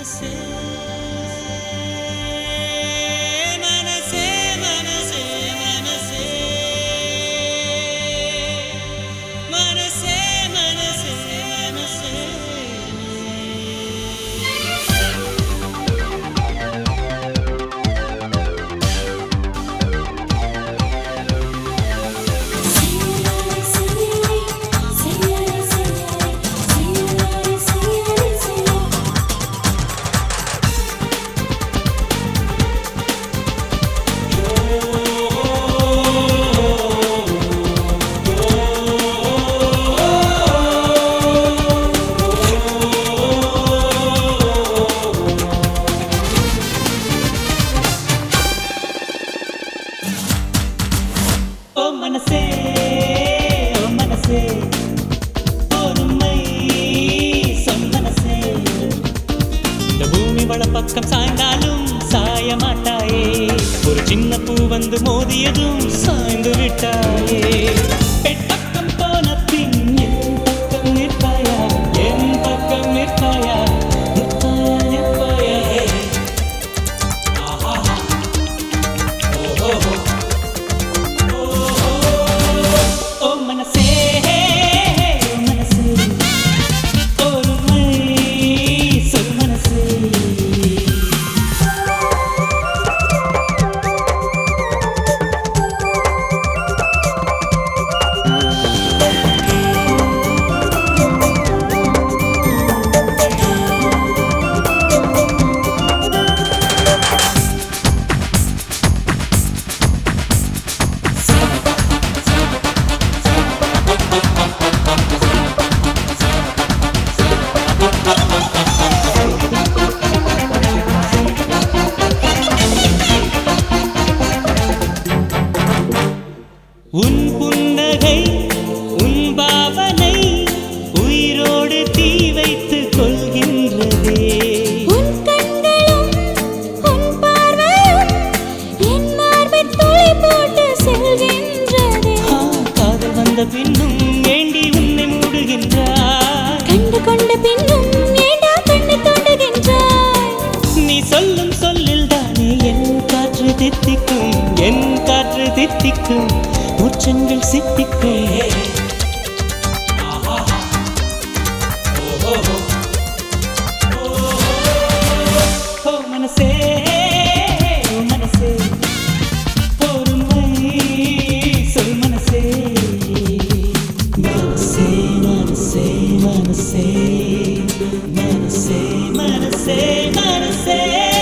மனசே மனசே மனசே மனசே மனசே மனசே மனசே மனசே ஓ மனசே பொறுமை சொல் மனசே இந்த பூமி வலப்பக்கம் சாய்ந்தாலும் சாய மாட்டாயே ஒரு சின்ன பூ வந்து மோதியதும் சாய்ந்து விட்டாயே பெட்டக்கம் போன பின் என் பக்கம் நிற்பாயா என் பக்கம் நிற்பாயா நிற்பாயா நிற்பாயா ஆஹா ஓஹோ உன் புன்னகை உன் பாவனை உயிரோடு தீ வைத்துக் கொள்கின்றதே உன் கண்களும் உன் பார்வையும் என் மார்பை துளி போட்டு செல்கின்றதே காதல் வந்த பின்னும் ஏண்டி உன்னை மூடுகின்றாய் கண்டு கொண்ட பின்னும் ஏண்டா கண்ணை தோண்டுகின்றாய் நீ சொல்லும் சொல்லில் தானே என் காற்று தித்திக்கும் என் காற்று தித்திக்கும் மூச்சங்கள் சித்திக்கும் மனசே மனசே பொறுமை சொல் மனசே மனசே மனசே மனசே மனசே மனசே மனசே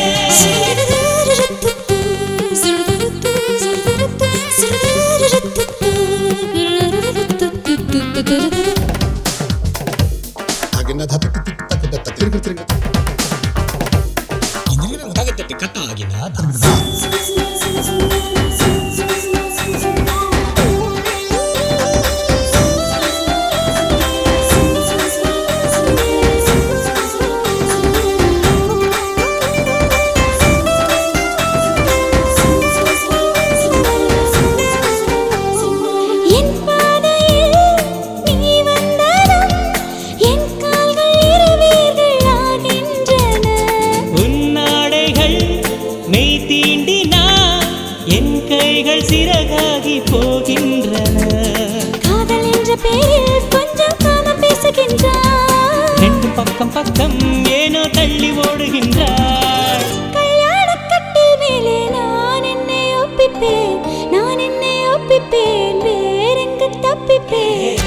சிறகாகி போகின்றன காதல் என்ற பெயரில் கொஞ்சம் காமம் பேசுகின்றார் ரெண்டு பக்கம் பக்கம் ஏனோ தள்ளி ஓடுகின்றார் கல்யாணக் கட்டில் மேலே நான் என்னை ஒப்பிப்பேன் வேறெங்கு தப்பிப்பேன்